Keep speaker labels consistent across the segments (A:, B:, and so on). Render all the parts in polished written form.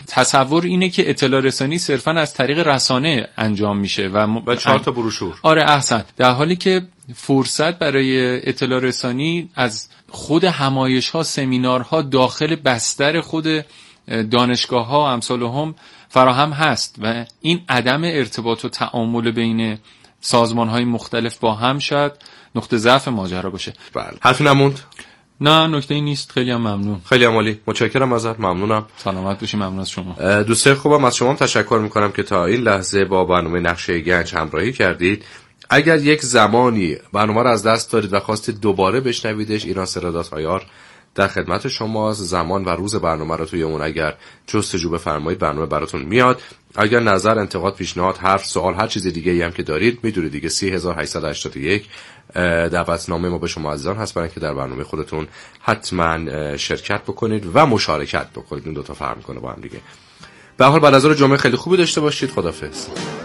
A: تصور اینه که اطلاع رسانی صرفا از طریق رسانه انجام میشه و
B: 4 تا بروشور.
A: آره احسن. در حالی که فرصت برای اطلاع رسانی از خود همایش‌ها، سمینارها داخل بستر خود دانشگاه‌ها و امثال هم فراهم هست و این عدم ارتباط و تعامل بین سازمان‌های مختلف با هم شاید نقطه ضعف ماجرا باشه.
B: بله. حرفی نموند؟
A: نه نکته‌ای نیست. خیلی هم ممنون.
B: خیلی عالی. متشکرم ازت. ممنونم.
A: سلامت باشی. ممنون از شما.
B: دوستان خوبم، از شما تشکر می‌کنم که تا این لحظه با برنامه نقشه گنج همراهی کردید. اگر یک زمانی برنامه رو از دست دارید و خواستید دوباره بشنویدش، ایران سرادات آیار در خدمت شماست. زمان و روز برنامه رو توی اون اگر جستجو بفرمایید برنامه براتون میاد. اگر نظر، انتقاد، پیشنهاد، حرف، سوال، هر چیز دیگه‌ای هم که دارید میدونید دیگه 30881 دعوتنامه ما به شما عزیزان هست برای اینکه در برنامه خودتون حتما شرکت بکنید و مشارکت بکنید. این دو تا فرق می‌کنه با هم دیگه. به هر حال بعد از ظهر جمعه خیلی خوبی داشته باشید. خداحافظ.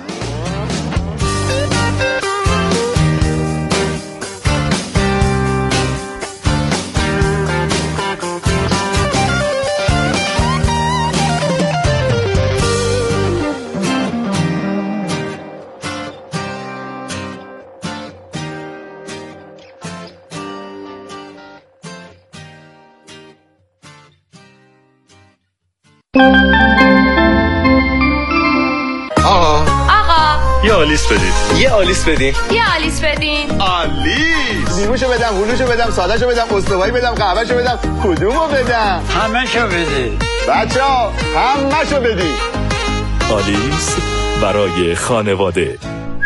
C: یه آلیس بدید.
D: یه آلیس بدین.
E: یه آلیس بدین.
C: آلیس.
D: لیموشو بدم، هلوشو بدم، سادهشو بدم، استوایی بدم، قهوهشو بدم، کدومو بدم؟
F: همه‌شو بدید.
D: بچه‌ها همه‌شو بدید.
C: آلیس برای خانواده.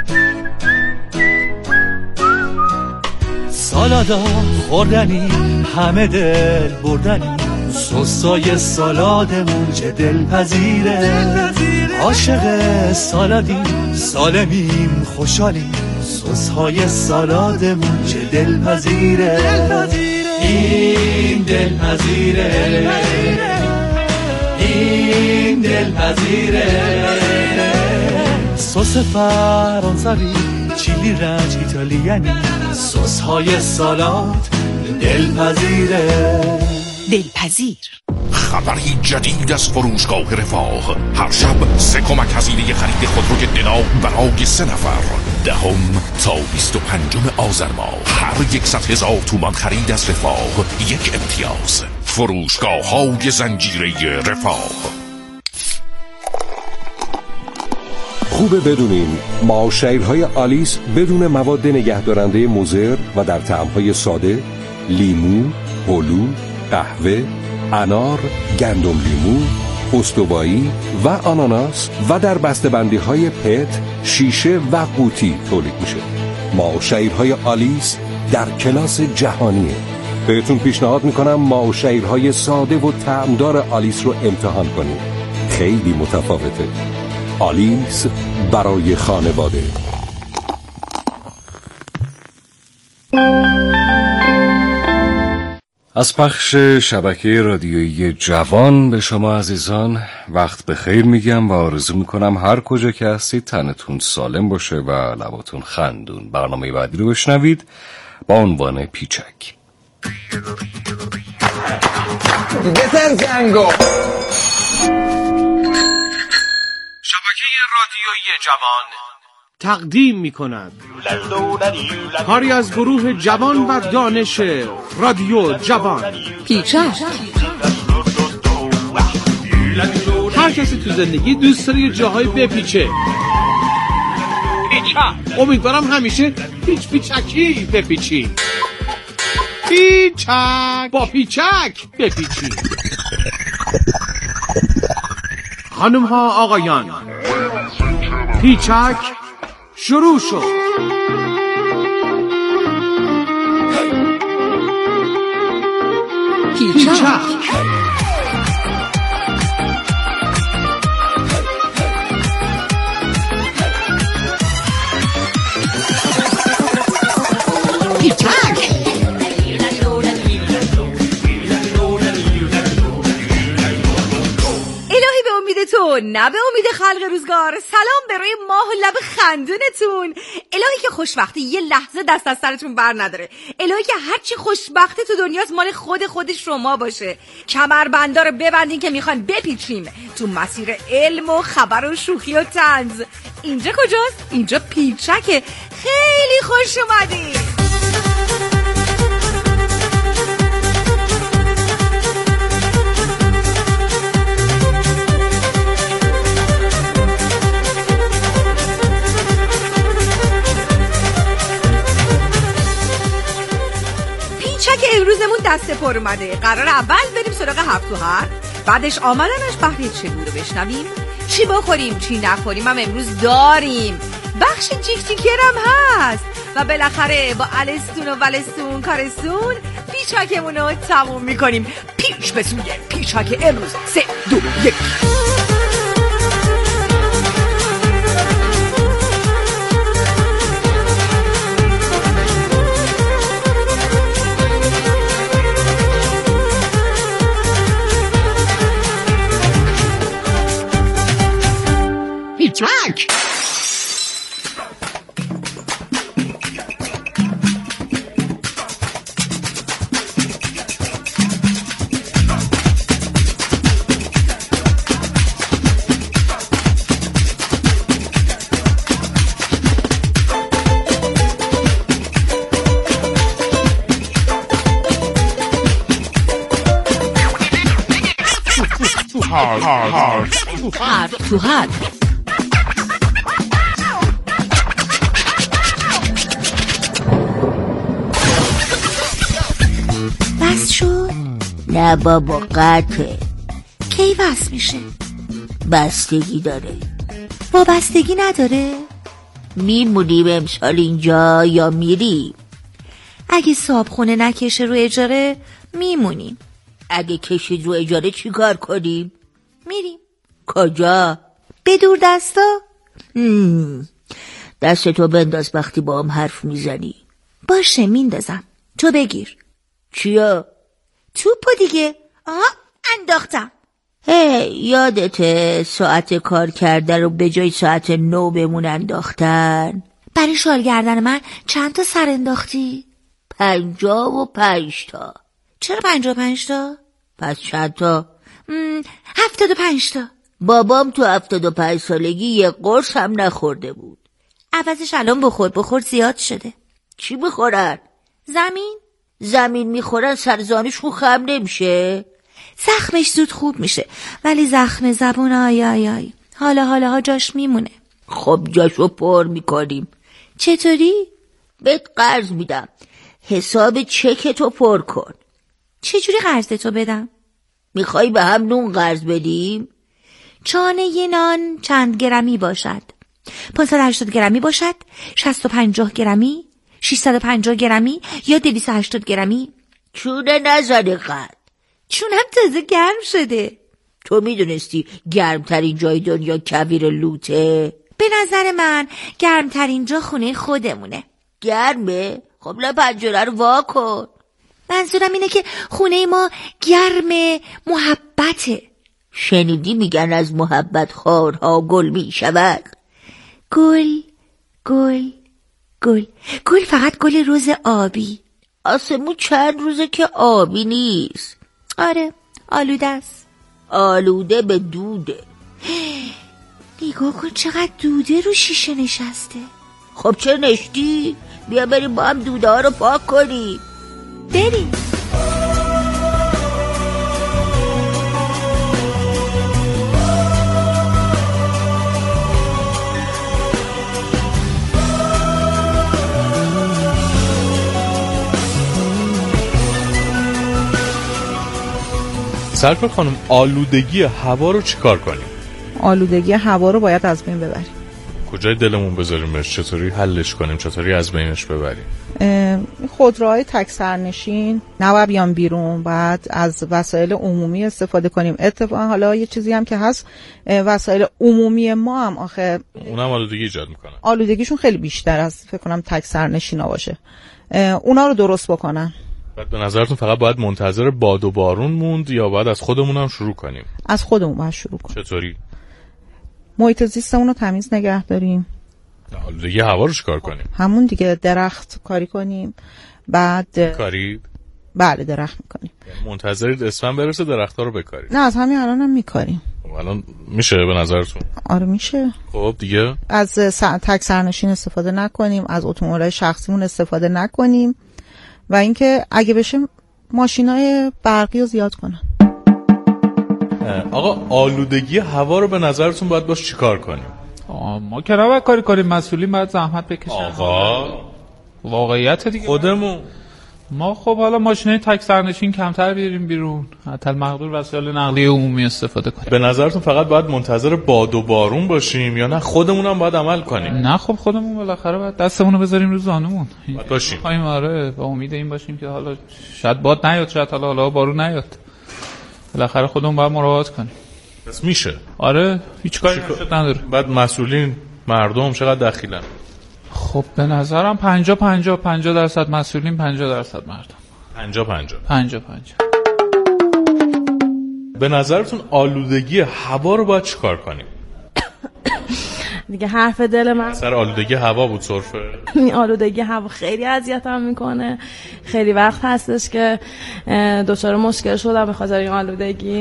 G: سالادا خوردنی همه دل بردنی، سسای سالادمون چه دلپذیره، عاشق سالادیم سالمیم خوشحالیم، سسهای سالادمون چه دلپذیره، این دلپذیره، این دلپذیره، سس فرانسوی، چیلی رنج ایتالیانی، سسهای سالاد دلپذیره.
H: دلپذیر.
I: خبری جدید از فروشگاه رفاه. هر شب 3 کمک هزینه خرید خودروی دنا برای 3 نفر. 10 تا 25 آذر ماه. هر 100,000 تومان خرید از رفاه 1 امتیاز. فروشگاه های زنجیره رفاه.
J: خوبه بدونین معاشرهای آلیس بدون مواد نگهدارنده مضر و در طعم‌های ساده، لیمو، هلو، قهوه، انار، گندم لیمو، استوایی و آناناس و در بسته‌بندی‌های پت، شیشه و قوطی تولید میشه. معاشرهای آلیس در کلاس جهانیه. بهتون پیشنهاد میکنم معاشرهای ساده و طعمدار آلیس رو امتحان کنید. خیلی متفاوته. آلیس برای خانواده.
K: از پخش شبکه رادیویی جوان به شما عزیزان وقت بخیر میگم و آرزو میکنم هر کجا که هستید تنتون سالم باشه و لباتون خندون. برنامه بعدی رو بشنوید با عنوان پیچک.
D: بزن زنگو.
L: شبکه رادیویی جوان
M: تقدیم می‌کند کاری از گروه جوان و دانش رادیو جوان.
H: پیچک.
M: هر کسی تو زندگی دوست داره یه جاهای بپیچه. پیچک. امیدوارم همیشه پیچکی بپیچی. پیچک. با پیچک بپیچی. خانم ها آقایان، پیچک شروع شد. پیچک.
H: امید تو نه به امید خلق روزگار. سلام به روی ماه و لب خندونتون. الهی که خوشبختی یه لحظه دست از سرتون بر نداره. الهی که هرچی خوشبختی تو دنیاست مال خود شما باشه. کمربندا رو ببندین که میخوایم بپیچیم تو مسیر علم و خبر و شوخی و طنز. اینجا کجاست؟ اینجا پیچکه. خیلی خوش اومدین. پیچک امروزمون دسته پر اومده. قرار اول بریم سراغ هفت و هر، بعدش آمدنش بهره چگو رو بشنویم. چی بخوریم چی نخوریم هم امروز داریم. بخش جیک جیکرم هست و بالاخره با الستون و ولستون کارستون پیچکمون رو تموم میکنیم. پیش به سوی پیچک امروز. 3 2 1.
E: پیچک.
H: تو هر بس شد؟
F: نه بابا قطعه.
H: کی بس میشه؟
F: بستگی داره.
H: وابستگی نداره؟
F: میمونیم امسال اینجا یا میریم؟
H: اگه صابخونه نکشه رو اجاره میمونیم.
F: اگه کشید رو اجاره چی کار کنیم؟
H: میریم.
F: کجا؟
H: به دور دستا.
F: دستتو بنداز وقتی با هم حرف میزنی.
H: باشه میندازم. تو بگیر.
F: چیا؟
H: توپو دیگه. آها انداختم.
F: یادته ساعت کار کرده رو به جای ساعت 9 بمون انداختن؟
H: برای شال گردن من چند تا سر انداختی؟
F: 55 تا.
H: چرا 55 تا؟
F: پس چند تا؟
H: 75 تا.
F: بابام تو 75 سالگی یه قرص هم نخورده بود.
H: عوضش الان بخور زیاد شده.
F: چی میخورن؟
H: زمین
F: میخورن سرزانشون خم نمیشه؟
H: زخمش زود خوب میشه ولی زخم زبون آی حالا جاش میمونه.
F: خب جاشو پر میکنیم.
H: چطوری؟
F: بهت قرض میدم، حساب چکتو پر کن.
H: چجوری قرضتو بدم؟
F: میخوای به هم نون قرض بدیم؟
H: چانه ی نان چند گرمی باشد؟ 580 گرمی باشد؟ 650 گرمی؟ 650 گرمی یا 280 گرمی؟
F: چونه نزنه قد.
H: چونم تازه گرم شده.
F: تو میدونستی گرمترین جای دنیا کویر لوته؟
H: به نظر من گرمترین جا خونه خودمونه.
F: گرمه؟ خب نه پنجره رو وا کن.
H: منظورم اینه که خونه ما گرم محبته.
F: شنیدی میگن از محبت خارها گل میشود؟
H: گل فقط گل روز آبی.
F: آسمون چند روزه که آبی نیست.
H: آره آلوده است.
F: آلوده به دوده.
H: نگاه کن چقدر دوده رو شیشه نشسته.
F: خب چه نشتی؟ بیا بریم با هم دوده ها رو پاک کنیم.
H: بریم.
N: سرکار خانم، آلودگی هوا رو چیکار کنیم؟
O: آلودگی هوا رو باید از بین ببریم.
N: کجای دلمون بذاریمش؟ چطوری حلش کنیم؟ چطوری از بینش ببریم؟
O: خودروهای تک سرنشین نباید بیان بیرون، بعد از وسایل عمومی استفاده کنیم. اتفاقا حالا یه چیزی هم که هست، وسایل عمومی ما هم آخه
N: اونم آلودگی ایجاد میکنن.
O: آلودگیشون خیلی بیشتر از فکر کنم تک سرنشینا باشه. اونا رو درست بکنن.
N: بعد به نظرتون فقط باید منتظر باد و بارون موند یا باید از خودمون هم شروع کنیم؟
O: از خودمون باید شروع کنیم.
N: چطوری؟
O: محیط زیستمون رو تمیز نگه داریم.
N: آلودگی هوا رو چیکار کنیم؟
O: همون دیگه، درخت کاری کنیم. بعد
N: کاری؟
O: بله درخت میکنیم.
N: منتظرید اسفند برسه درخت‌ها رو بکاریم؟
O: نه از همین الان هم میکاریم.
N: الان میشه به نظرتون؟
O: آره میشه.
N: خب دیگه
O: از تک سرنشین استفاده نکنیم، از اتومبیل‌های شخصیمون استفاده نکنیم و اینکه اگه بشه ماشینای برقی رو زیاد کنن.
N: آقا آلودگی هوا رو به نظرتون باید باش چیکار کنیم؟
E: ما که نباید کاری کنیم، مسئولین باید زحمت بکشن.
N: آقا
E: واقعیت دیگه
N: خودمون
E: ما خب حالا ماشینای تک سرنشین کمتر بیاریم بیرون، حتی المقدور وسایل نقلیه عمومی استفاده کنیم.
N: به نظرتون فقط باید منتظر باد و بارون باشیم یا نه خودمون هم باید عمل کنیم؟
E: نه خب خودمون بالاخره باید دستمون رو بذاریم رو زانومون
N: باید باشیم.
E: آره با امید این باشیم که حالا شاید باد نیاد، شاید حالا بارون نیاد، بالاخره خودمون باید مراقبت کنیم.
N: پس میشه.
E: آره هیچ کاری نداره.
N: بعد مسئولین مردم چقدر دخیلن؟
E: خب به نظرم 50% مسئولین، 50% مردم. 50
N: به نظرتون آلودگی هوا رو باید چیکار کنیم؟
P: دیگه حرف دل من
N: سر آلودگی هوا بود صرفه.
P: این آلودگی هوا خیلی اذیتم میکنه. خیلی وقت هستش که دچار مشکل شدم به خاطر این آلودگی.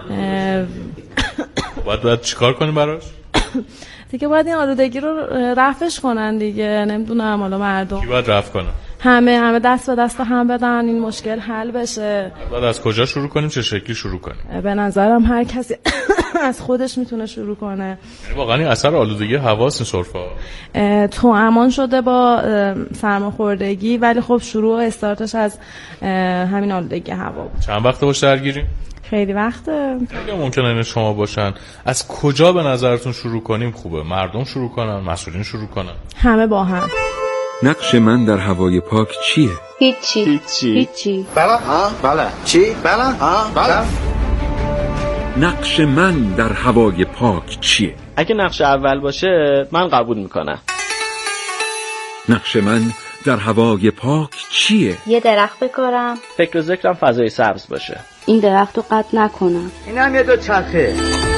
N: باید چیکار کنیم براش؟
P: دیگه باید این آلودگی رو رفعش کنن دیگه. نمیدونم حالا مردم
N: کی باید رفع کنن؟
P: همه دست به دست هم بدن این مشکل حل بشه.
N: بعد از کجا شروع کنیم، چه شکلی شروع کنیم؟
P: به نظرم هر کسی از خودش میتونه شروع کنه.
N: یعنی واقعا این اثر آلودگی هواست این سرفا
P: تو امان شده با سرماخوردگی، ولی خب شروع استارتش از همین آلودگی هوا بود.
N: چند وقته باش درگیریم؟
P: خیلی وقته.
N: اگه ممکنه این شما باشن، از کجا به نظرتون شروع کنیم خوبه؟ مردم شروع کنن، مسئولین شروع کنن،
P: همه با هم؟
Q: نقش من در هوای پاک چیه؟
P: هیچی.
D: بله. چی؟ بله.
Q: نقش من در هوای پاک چیه؟
R: اگه نقش اول باشه من قبول میکنم.
Q: نقش من در هوای پاک چیه؟
S: یه درخت بکارم،
R: فکر و ذکرم فضای سبز باشه،
S: این درخت رو قطع نکنم،
D: این هم یه دو چرخه،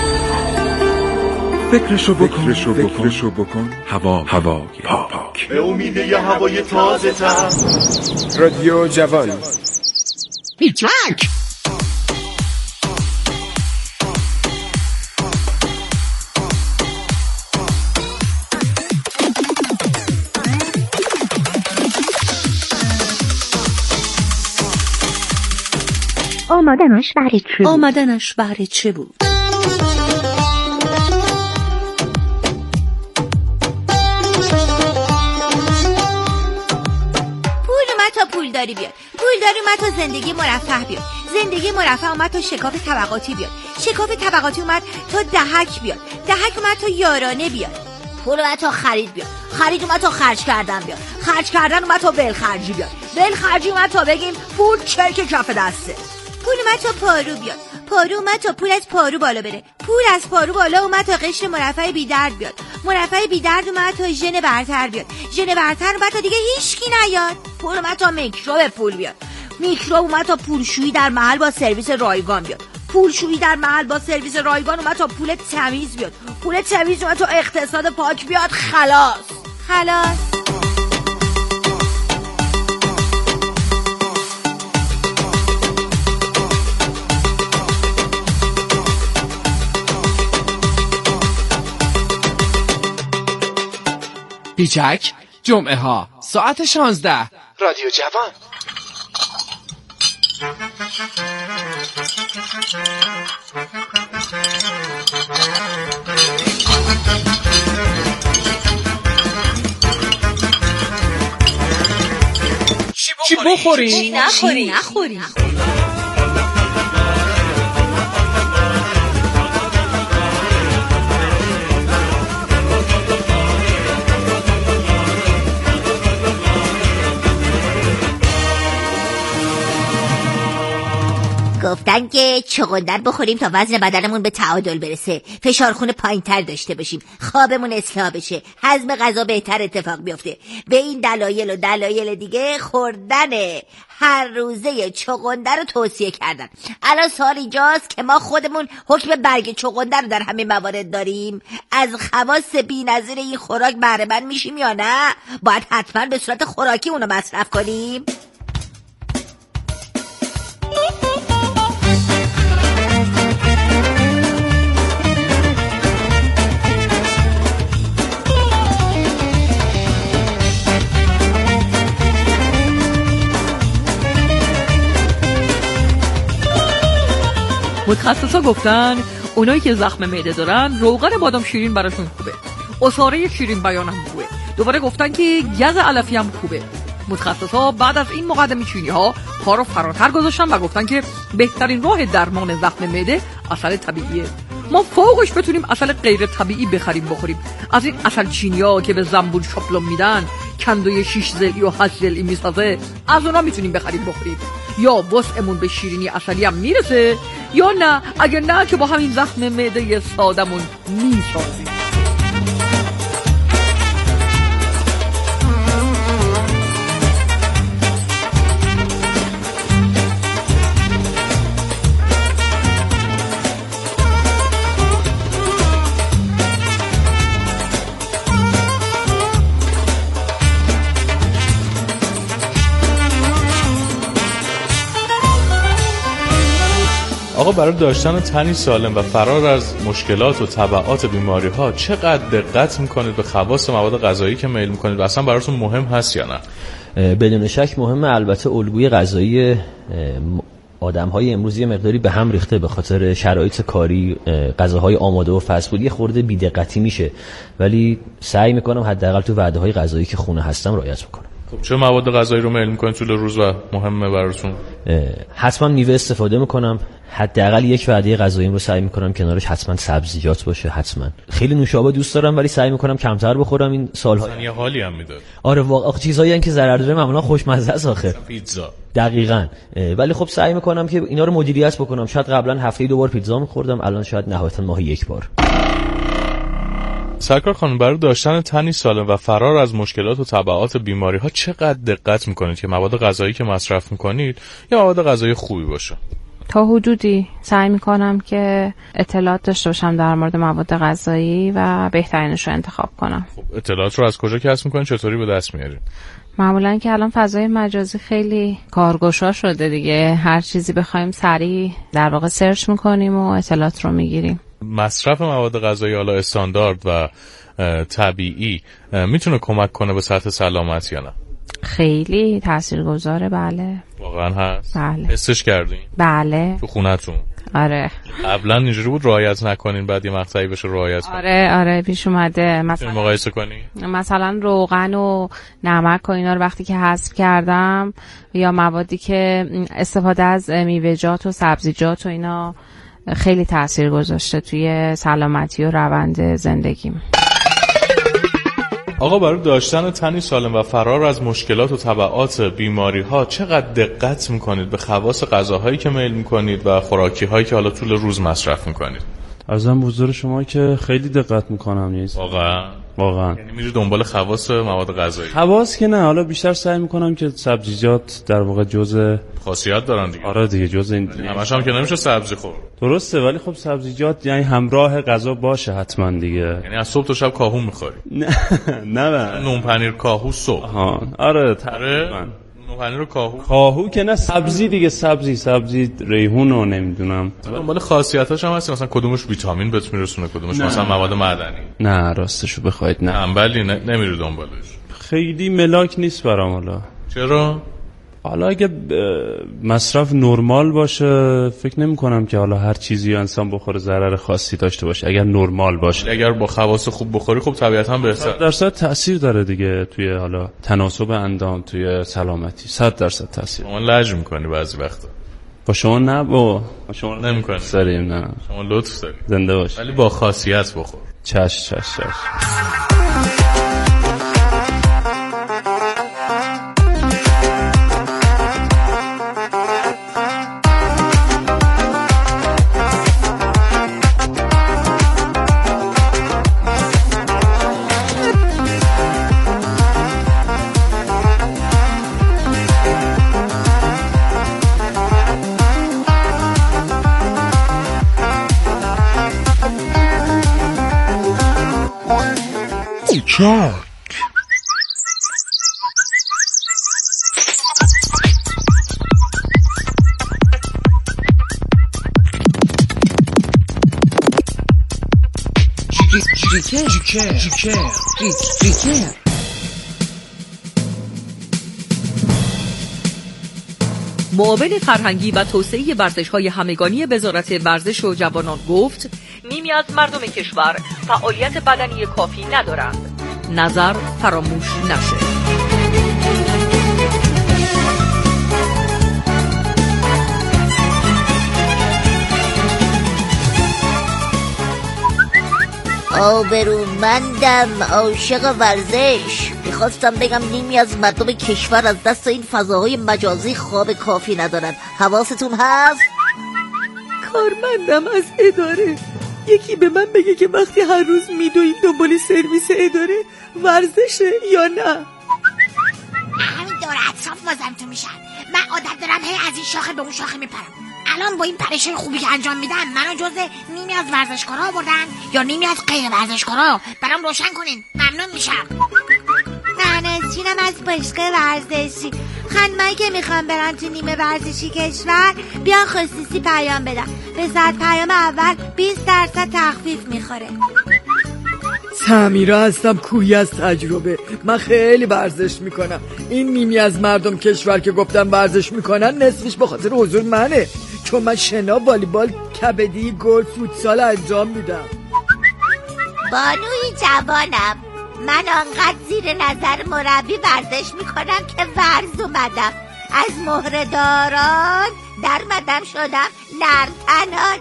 Q: فکرشو بکن. هوای پاک،
G: به امید یه هوای تازه تر.
L: رادیو جوان.
F: بیچک آمدنش برای چه بود؟
H: پولداری بیاد، پولداری اومد تا زندگی مرفه بیاد، زندگی مرفه اومد تا شکاف طبقاتی بیاد، شکاف طبقاتی اومد تا دهک بیاد، دهک اومد تا یارانه بیاد، پول اومد تا خرید بیاد، خرید اومد تا خرج کردن بیاد، خرج کردن اومد تا بلخرجی بیاد، بلخرجی اومد تا بگیم پول چرک کف دسته، پول اومد تا پارو بیاد، پارو اومد تا پول از پارو بالا بره، پول از پارو بالا اومد تا قشر مرفه بی درد بیاد، مرفه بی درد اومد تا ژن برتر بیاد، ژن برتر اومد تا دیگه هیچکی نیاد، پول اومد تا میکروب پول بیاد، میکروب اومد تا پولشویی در محل با سرویس رایگان بیاد، پولشویی در محل با سرویس رایگان اومد تا پول تمیز بیاد، پول تمیز اومد تا اقتصاد پاک بیاد. خلاص
L: بیچک جمعه ها ساعت 16 رادیو جوان.
H: چی بخوری؟ چی نخوری؟ گفتن
F: گفتن که چغندر بخوریم تا وزن بدنمون به تعادل برسه، فشار خون پایین‌تر داشته باشیم، خوابمون اصلاح بشه، هضم غذا بهتر اتفاق بیفته. به این دلایل و دلایل دیگه خوردن هر روزه چغندر رو توصیه کردن. الان سوال اینجاست که ما خودمون حکم برگ چغندر رو در همه موارد داریم؟ از خواص بی‌نظیر این خوراک بهره مند میشیم یا نه؟ باید حتما به صورت خوراکی اونو مصرف کنیم؟
T: متخصصا گفتن اونایی که زخم معده دارن روغن بادام شیرین براشون خوبه، عصاره شیرین بیان هم خوبه. دوباره گفتن که گز علفی هم خوبه. متخصصا بعد از این مقدمه چینی ها پا رو فراتر گذاشتن و گفتن که بهترین راه درمان زخم معده عسل طبیعیه. ما فوقش بتونیم عسل غیر طبیعی بخریم بخوریم. از این عسل چینی ها که به زنبول شاپلون میدن، کندوی 6 ضلعی و 8 ضلعی میسازه، از اونا میتونیم بخریم بخوریم. یا وسعمون به شیرینی عسلی هم میرسه، یا نه اگر نه که با همین زخم معده سادمون میسازیم.
N: آقا برای داشتن تنی سالم و فرار از مشکلات و تبعات بیماری ها چقدر دقت میکنید به خواص مواد غذایی که میل میکنید و اصلا براتون مهم هست یا نه؟
U: بدون شک مهمه. البته الگوی غذایی آدم‌های امروز یه مقداری به هم ریخته به خاطر شرایط کاری، غذاهای آماده و فست فود، یه خورده بی‌دقتی میشه، ولی سعی میکنم حداقل تو وعده‌های غذایی که خونه هستم رعایت بکنم.
N: خب چه مواد غذایی رو میل میکنید طول روز و مهمه براتون؟
U: حتما میوه استفاده میکنم. حداقل یک وعده غذاییم رو سعی میکنم کنارش حتما سبزیجات باشه. حتما خیلی نوشابه دوست دارم ولی سعی میکنم کمتر بخورم این سال‌ها.
N: یه حالی هم میده.
U: آره واقعا چیزایی هستن که ضرر داره معمولا خوشمزه است آخه.
N: پیتزا.
U: دقیقاً. ولی خب سعی میکنم که اینا رو مدیریت بکنم. شاید قبلا هفته‌ای 2 بار پیتزا میخوردم، الان شاید نهایتا ماهی 1 بار.
N: سرکار خانم برای داشتن تنی سالم و فرار از مشکلات و تبعات بیماری ها چقدر دقت میکنید که مواد غذایی که مصرف میکنید یا مواد غذایی خوبی باشه؟
P: تا حدودی سعی میکنم که اطلاعات داشته باشم در مورد مواد غذایی و بهترینش رو انتخاب کنم.
N: خب اطلاعات رو از کجا کسب میکنید؟ چطوری به دست میارید؟
P: معمولا که الان فضای مجازی خیلی کارگشا شده دیگه، هر چیزی بخوایم سریع در واقع سرچ میکنیم و اطلاعات رو میگیریم.
N: مصرف مواد غذایی حالا استاندارد و طبیعی میتونه کمک کنه به سطح سلامت یا نه؟
P: خیلی تاثیرگذاره. بله
N: واقعا هست؟
P: بله.
N: حسش کردین؟
P: بله.
N: تو خونتون؟
P: آره.
N: قبلا اینجوری بود رعایت نکنین بعد یه مقطعی بشه رعایت کنین؟
P: آره پیش اومده. مثلا
N: مقایسه کنی؟
P: مثلا روغن و نمک و اینا رو وقتی که حذف کردم یا موادی که استفاده از میوه‌جات و سبزیجات و اینا خیلی تأثیر گذاشته توی سلامتی و روند زندگیم.
N: آقا برای داشتن تنی سالم و فرار از مشکلات و تبعات بیماری ها چقدر دقت میکنید به خواص غذاهایی که میل میکنید و خوراکی هایی که حالا طول روز مصرف میکنید؟
V: عرضم به حضور شما که خیلی دقت میکنم. نیست واقعا
N: یعنی میری دنبال خواص مواد غذایی؟
V: خواص که نه، حالا بیشتر سعی میکنم که سبزیجات در واقع جزء
N: خاصیت دارن دیگه.
V: آره دیگه جزء این
N: همش هم که نمیشه سبزی خورد.
V: درسته ولی خب سبزیجات یعنی همراه غذا باشه حتما دیگه.
N: یعنی از صبح تا شب کاهو میخوری؟
V: نه
N: نون پنیر کاهو صبح.
V: آره تقریبا
N: نون پنیر و
V: کاهو که نه، سبزی دیگه، سبزی ریحون رو نمیدونم.
N: دنبال خاصیتاش هم هست مثلا کدومش ویتامین بهت میرسونه، کدومش مثلا مواد معدنی؟
V: نه راستشو بخواید نه.
N: انبلی نمیری دنبالش.
V: خیلی ملاک نیست برام. حالا
N: چرا؟
V: حالا اگه مصرف نرمال باشه فکر نمی کنم که حالا هر چیزی انسان بخوره ضرر خاصی داشته باشه. اگر نرمال باشه،
N: اگر با خواص خوب بخوری خب طبیعتا بهتر.
V: 100% تأثیر داره دیگه توی حالا تناسب اندام، توی سلامتی. 100% تأثیر.
N: شما لج میکنی بعضی وقتا.
V: با شما نه، با شما
N: نمیکنی.
V: سریم نه.
N: شما لطف داری.
V: زنده باش.
N: ولی با خاصیت بخور.
V: چش.
A: بیچک.
T: معاون فرهنگی و توسعه ورزش‌های همگانی وزارت ورزش و جوانان گفت نیمی از مردم کشور فعالیت بدنی کافی ندارند. نظر فراموش نشه.
F: آبرومندم، عاشق ورزش. میخواستم بگم نیمی از مردم کشور از دست این فضاهای مجازی خواب کافی ندارن. حواستون هست؟
T: کارمندم از اداره یکی به من بگه که وقتی هر روز میدوید دنبال سرویس اداره ورزشه یا نه؟
F: همین دور اطراف مازم میشن. من عادت دارم هی از این شاخه به اون شاخه میپرم. الان با این پرشای خوبی که انجام میدم منو جزء نیمی از ورزشکارا آوردن یا نیمی از غیر ورزشکارا؟ برام روشن کنین، ممنون میشم.
H: نانستینم از باشگاه ورزشی. خانمایی که میخوام برن تو نیمه ورزشی کشور بیان خصوصی پیام بدن. به 100 پیام اول 20% تخفیف میخوره.
T: سمیرا هستم، کوی از تجربه. من خیلی ورزش میکنم. این نیمی از مردم کشور که گفتم ورزش میکنن نصفش به خاطر حضور منه، چون من شنا، والیبال، کبدی، گلف، فوتسال انجام میدم.
F: بانوی جوانم، من آنقدر زیر نظر مربی ورزش میکنم که ورز اومدم. از مهره‌داران در مدم شدم نرتنان.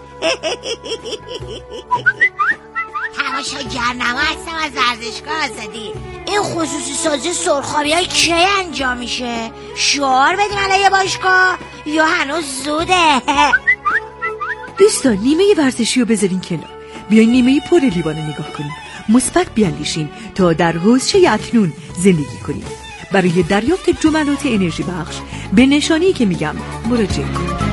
F: تماشاگرنما هستم از ورزشگاه آزادی. این خصوصی سازی سرخابی های کی انجام میشه؟ شعار بدیم علیه باشگاه یا هنوز زوده؟
T: دوستان نیمه ورزشی رو بذارین کنار، بیاین نیمه پر لیوان نگاه کنیم، مثبت بیاندیشین تا در حوزه اکنون زندگی کنیم. برای دریافت جملات انرژی بخش به نشانی که میگم مراجعه کنید.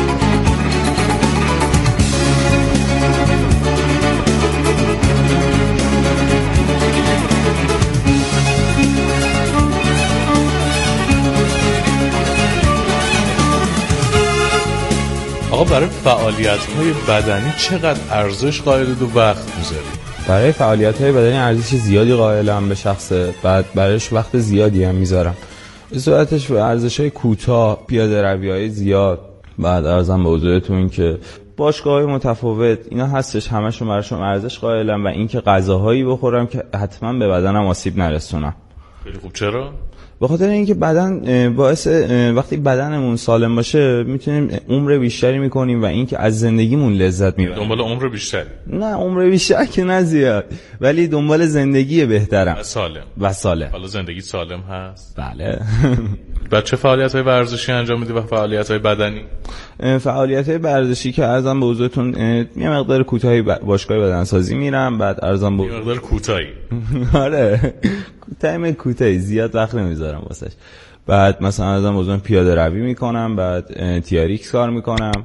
N: آقا برای فعالیت‌های بدنی چقدر ارزش قائلید و وقت می‌ذارید؟
B: برای فعالیت‌های بدنی ارزش زیادی قائلم به شخصه، بعد برایش وقت زیادی هم میذارم. به صورتش ارزش‌های کوتاه، پیاده روی‌های زیاد، بعد ارزم به حضورتون که باشگاه‌های متفاوت اینا هستش، همشون براشون ارزش قائلم و اینکه غذاهایی بخورم که حتما به بدنم آسیب نرسونم.
N: خیلی خوب. چرا؟
B: به خاطر اینکه بدن باعث وقتی بدنمون سالم باشه میتونیم عمر بیشتری میکنیم و اینکه از زندگیمون لذت میبریم.
N: دنبال عمر بیشتری؟
B: نه عمر بیشتر که نه زیاد، ولی دنبال زندگی بهترم و سالم.
N: حالا زندگی سالم هست؟
B: بله.
N: بعد چه فعالیت‌های ورزشی انجام میدی و فعالیت‌های بدنی؟
B: فعالیت‌های ورزشی که عرضم به حضورتون یه مقدار کوتاهی باشگاه بدنسازی میرم، بعد عرضم به
N: یه مقدار کوتاهی.
B: آره تایم کوتاهی، زیاد وقت نمیذارم واسش. بعد مثلا عرضم به حضورتون پیاده روی میکنم، بعد تیاریکس کار میکنم.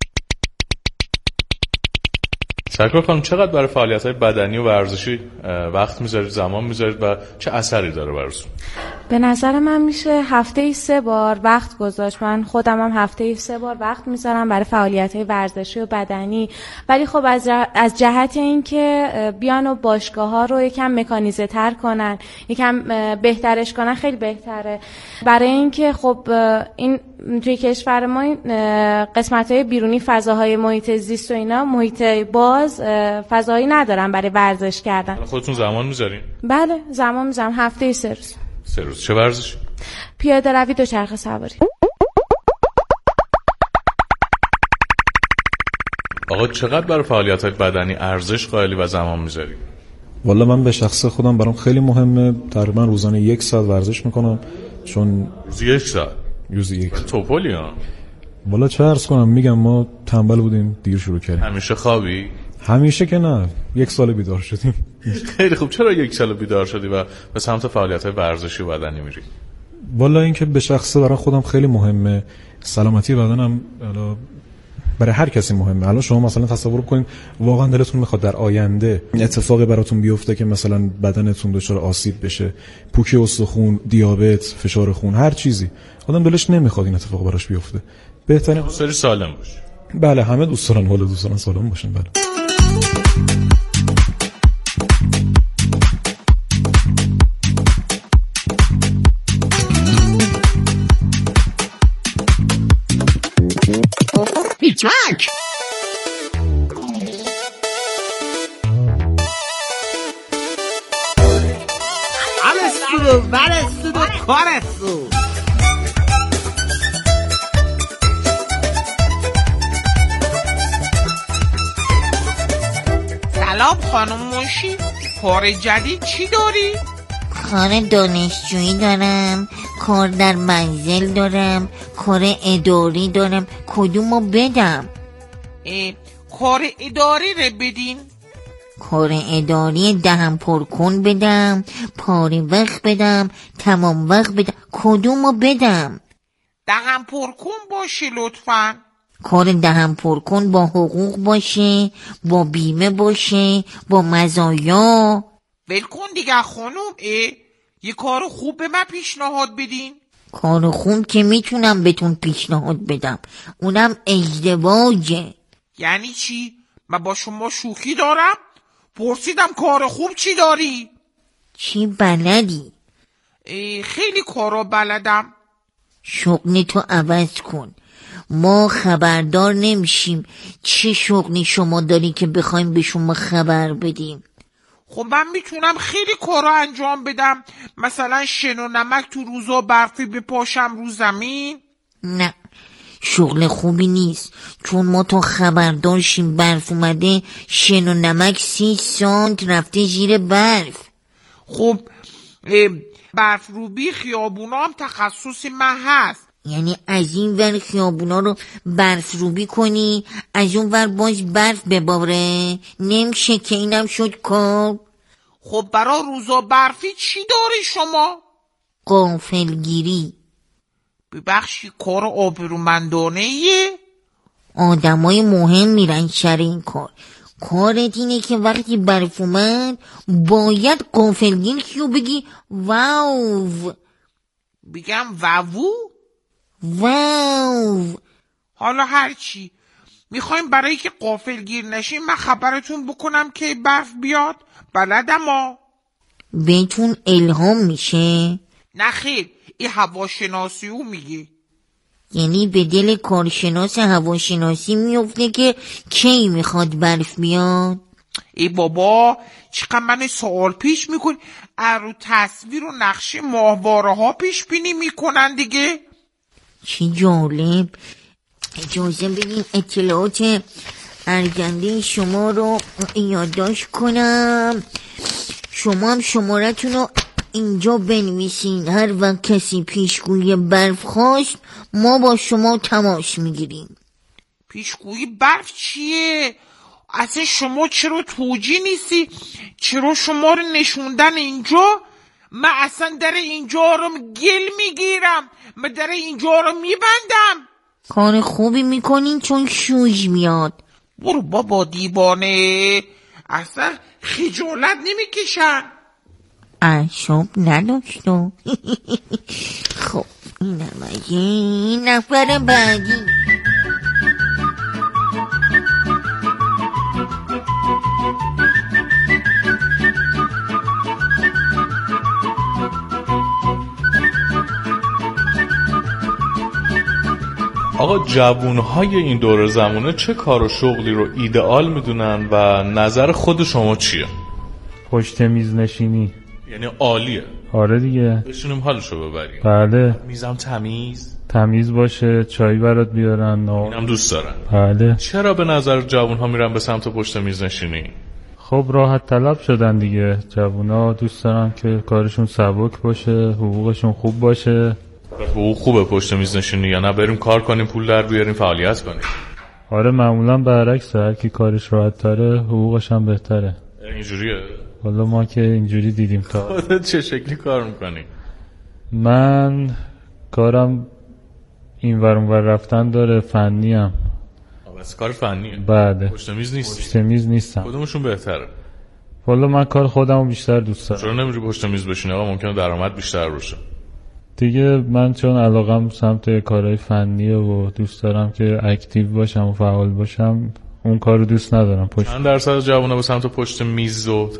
N: سرکار خانم چقدر برای فعالیت‌های بدنی و ورزشی وقت میذارید، زمان میذارید و چه اثری داره براتون؟
P: به نظر من میشه هفته‌ای 3 بار وقت گذاشت. من خودم هم هفته‌ای 3 بار وقت میذارم برای فعالیت‌های ورزشی و بدنی، ولی خب از جهت اینکه بیان و باشگاه‌ها رو یکم مکانیزه تر کنن، یکم بهترش کنن خیلی بهتره. برای اینکه خب این توی کشور ما این قسمت‌های بیرونی فضاهای محیط زیست و اینا، محیط باز فضایی ندارن برای ورزش کردن.
N: خودتون زمان میذارین؟
P: بله زمان میذارم، هفته‌ای 3 روز.
N: 3 روز. چه ورزشی؟
P: پیاده روی، دوچرخه سواری.
N: آقا چقدر برای فعالیت‌های بدنی ارزش قائلی و زمان میذاری؟
W: والا من به شخص خودم برام خیلی مهمه. تقریبا روزانه 1 ساعت ورزش میکنم، چون
N: روزی 1 ساعت؟
W: روزی 1 ساعت.
N: توپولی ها؟
W: والا چه عرض کنم، میگم ما تنبل بودیم، دیر شروع کردیم.
N: همیشه خوابی؟
W: همیشه که نه، 1 سال بیدار شدیم.
N: خیلی خوب. چرا 1 سال بیدار شدی و به سمت فعالیت‌های ورزشی و بدنی میری؟
W: والا این که به شخصه برای خودم خیلی مهمه، سلامتی بدنم. حالا برای هر کسی مهمه. الان شما مثلا تصور کنید واقعا دلتون میخواد در آینده اتفاقی براتون بیفته که مثلا بدنتون دچار آسیب بشه، پوکی استخون، دیابت، فشار خون، هر چیزی، آدم دلش نمیخواد این اتفاق براش بیفته. بهترین
N: دوست سالم باشه.
W: بله همه دوست دارن، حالا دوست دارن سالم باشن. بله.
F: پیچک
M: برستود و کارستود.
A: سلام خانم منشی، کار جدید چی داری؟
F: کار دانشجویی دارم، کار در منزل دارم، کار اداری دارم، کدومو بدم؟
A: کار اداری رو بدین.
F: کار اداری دهم پرکن بدم، پاره وقت بدم، تمام وقت بدم، کدومو بدم؟
A: دهم پرکن باشه لطفاً.
F: کار دهم پرکن با حقوق باشه، با بیمه باشه، با مزایا.
A: ولکن دیگه خانم، یه کار خوب به من پیشنهاد بدین.
F: کار خوب که میتونم بهتون پیشنهاد بدم، اونم ازدواجه.
A: یعنی چی؟ من با شما شوخی دارم؟ پرسیدم کار خوب چی داری؟
F: چی بلدی؟
A: خیلی کارا بلدم.
F: شغل تو عوض کن، ما خبردار نمیشیم چه شغلی شما داری که بخوایم به شما خبر بدیم.
A: خب من میتونم خیلی کارا انجام بدم، مثلا شن و نمک تو روزا برفی بپاشم رو زمین.
F: نه شغل خوبی نیست، چون ما تا خبردار شیم برف اومده شن و نمک 30 سانت رفته زیر برف.
A: خب برف روبی خیابونا هم تخصص من هست.
F: یعنی از این ور خیابونا رو برف روبی کنی، از اون ور باز برف بباره؟ نمیشه که اینم شد کار.
A: خب برای روزا برفی چی داری شما؟
F: غافلگیری.
A: ببخشی کار آبرومندانه‌ایه؟
F: آدمای مهم میرن سر این کار. کارت اینه که وقتی برف اومد باید غافلگیر کیو بگی واو.
A: بگم واو؟
F: واو.
A: حالا هرچی میخوایم برای که غافلگیر نشیم من خبرتون بکنم که برف بیاد. بلدم ها.
F: بهتون الهام میشه؟
A: نه خیر، این هواشناسی او میگه.
F: یعنی به دل کارشناس هواشناسی میفته که کی میخواد برف بیاد؟
A: ای بابا چقدر من سوال پیش میکن، رو تصویر و نقشه ماهواره ها پیش بینی میکنن دیگه.
F: چی جالب. اجازه بدین اطلاعات ارجنده شما رو یادداشت کنم. شما هم شمارتون رو اینجا بنویسین، هر وقت کسی پیشگویی برف خواست ما با شما تماس میگیریم.
A: پیشگویی برف چیه؟ اصلا شما چرا توجی نیستی؟ چرا شما رو نشوندن اینجا؟ من اصلا در اینجا رو گل میگیرم، من در اینجا رو میبندم.
F: کار خوبی میکنین چون شوش میاد.
A: برو بابا دیوانه، اصلا خجالت نمیکشن.
F: اعصاب نداشتم. خب اینم اگه نفر بعدی.
N: آقا جوونهای این دور زمونه چه کار و شغلی رو ایدئال میدونن و نظر خود شما چیه؟
C: پشت میز نشینی.
N: یعنی عالیه.
C: آره دیگه.
N: بشونیم حالشو ببریم.
C: بله.
N: میزم
C: تمیز باشه، چای برات بیارن.
N: اینم دوست دارن.
C: بله.
N: چرا به نظر جوونها میرن به سمت پشت میز نشینی؟
C: خب راحت طلب شدن دیگه. جوونا دوست دارن که کارشون سبک باشه، حقوقشون خوب باشه.
N: حقوق خوبه پشت میز نشینی یا نه بریم کار کنیم پول در بیاریم فعالیت کنیم؟
C: آره معمولا برعکس، هر کی کارش راحت تره حقوقش هم بهتره.
N: اینجوریه؟
C: والا ما که اینجوری دیدیم تا.
N: خودت چه شکلی کار میکنی؟
C: من کارم این ور اون ور رفتن داره، فنی ام.
N: از کار فنیه.
C: بله.
N: پشت میز نیست.
C: پشت میز نیستم.
N: کدومشون بهتره؟
C: والا من کار خودمو بیشتر دوست دارم.
N: چرا نمیری پشت میز بشینی آقا؟ ممکنه درآمد بیشتر باشه.
C: دیگه من چون علاقم سمت کارهای فنیه و دوست دارم که اکتیو باشم و فعال باشم، اون کارو دوست ندارم.
N: چند درصد جوونا به سمت پشت میز و